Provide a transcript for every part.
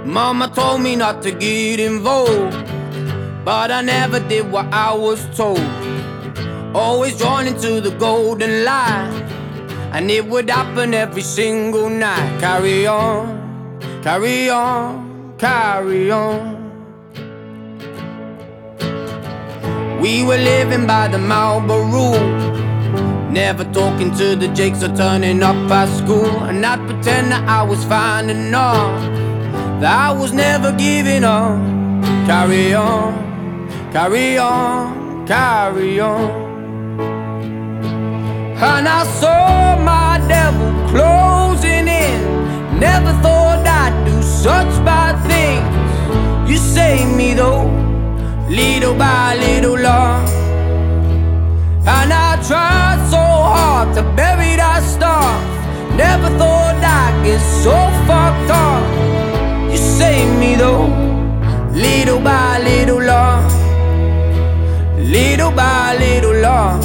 Mama told me not to get involved, but I never did what I was told. Always drawn into the golden light, and it would happen every single night. Carry on, carry on, carry on. We were living by the Marlboro rule, never talking to the Jakes or turning up at school. And I'd pretend that I was fine enough, that I was never giving up. Carry on, carry on, carry on. And I saw my devil closing in, never thought I'd do such bad things. You saved me though, little by little, love. And I tried so hard to bury that stuff, never thought I'd get so fucked up. You saved me though, little by little, love. Little by little, love.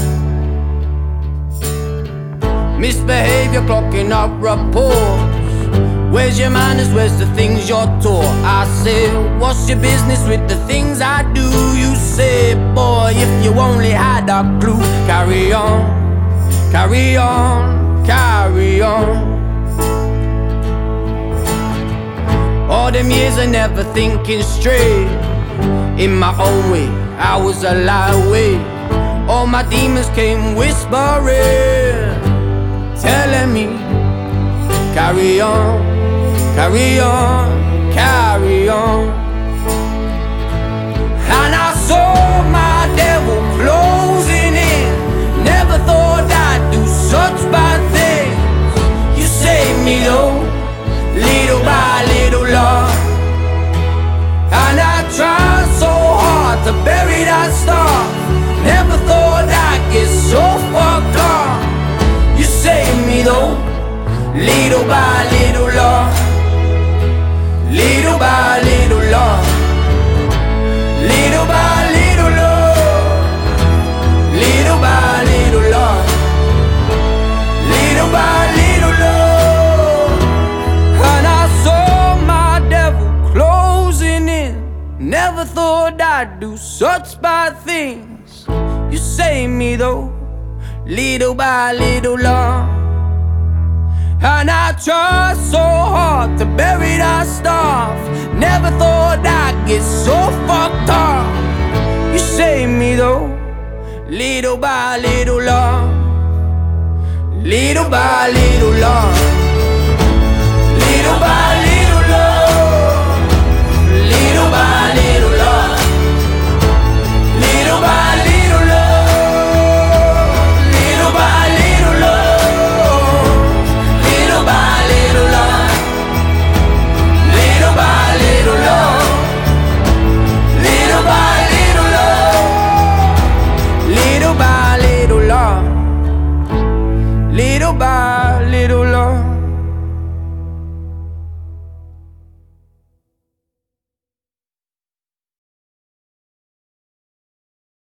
Misbehavior, clocking up reports. Where's your manners, where's the things you're taught? I said, what's your business with the things I do? You said, boy, if you only had a clue. Carry on, carry on, carry on. All them years of never thinking straight, in my own way, I was a lightweight. All my demons came whispering, telling me, carry on, carry on, carry on. And I saw my devil closing in, never thought I'd do such bad things. You saved me though, little by little, love. And I tried so hard to bury that stuff, never thought I'd get so fucked up. You saved me though, little by little, love. Little by little, love. Little by little, love. Little by little, love. Little by little, love. And I saw my devil closing in, never thought I'd do such bad things. You saved me though, little by little, love. And I tried so hard to bury that stuff, never thought I'd get so fucked up. You saved me though, little by little, love. Little by little, love. Little by little, love. Little by little, love. Little by little, love. Little by little, love. Little by little, love. Little by little, love. Little by little, love. Little by little, love. Little by little, love.